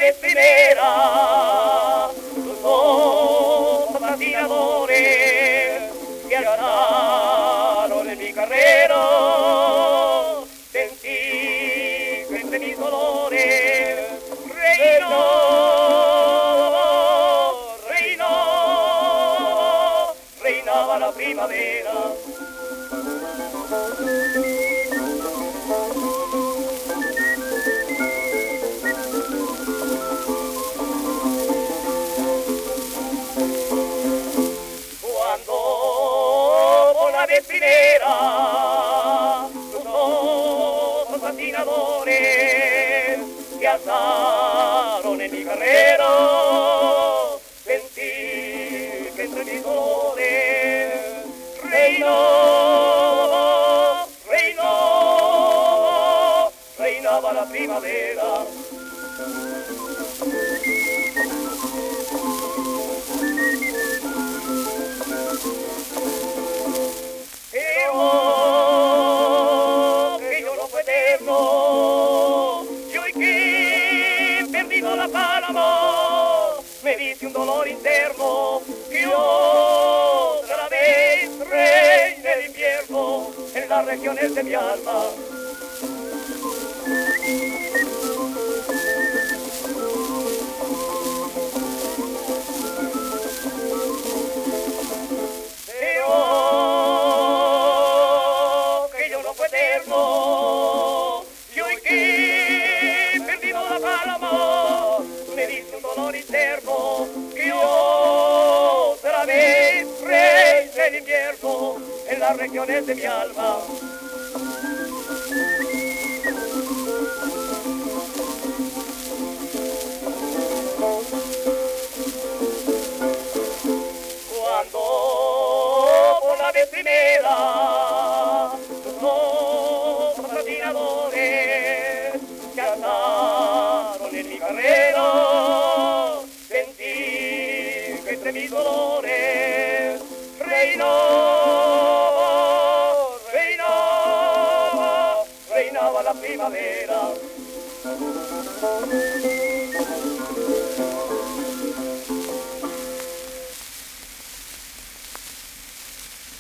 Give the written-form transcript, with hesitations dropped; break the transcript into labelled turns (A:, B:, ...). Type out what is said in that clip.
A: vez primera, tus ojos patinadores que alzaron en mi carrera, sentí que entre mis dolores reinaba la primavera. Vez primera, tus ojos patinadores que alzaron en mi carrera, sentí que entre mis dolores reinaba la primavera. Y hoy que he perdido la calma, me dice un dolor interno que otra vez reine el invierno en las regiones de mi alma. Creo que yo no fue eterno. Y hoy que he perdido la calma, me dice un dolor interno que otra vez reine el invierno en las regiones de mi alma. Cuando por la vez primera tus ojos patinadores que alzaron en mi carrera, sentí que entre mis dolores reinaba la primavera.